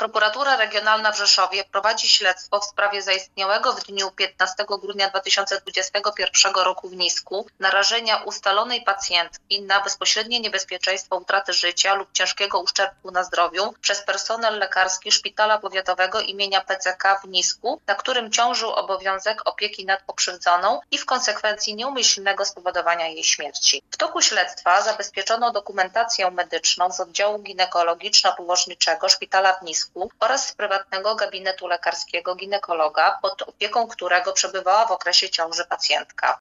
Prokuratura Regionalna w Rzeszowie prowadzi śledztwo w sprawie zaistniałego w dniu 15 grudnia 2021 roku w Nisku narażenia ustalonej pacjentki na bezpośrednie niebezpieczeństwo utraty życia lub ciężkiego uszczerbku na zdrowiu przez personel lekarski Szpitala Powiatowego imienia PCK w Nisku, na którym ciążył obowiązek opieki nad pokrzywdzoną i w konsekwencji nieumyślnego spowodowania jej śmierci. W toku śledztwa zabezpieczono dokumentację medyczną z oddziału ginekologiczno-położniczego Szpitala w Nisku oraz z prywatnego gabinetu lekarskiego ginekologa, pod opieką którego przebywała w okresie ciąży pacjentka.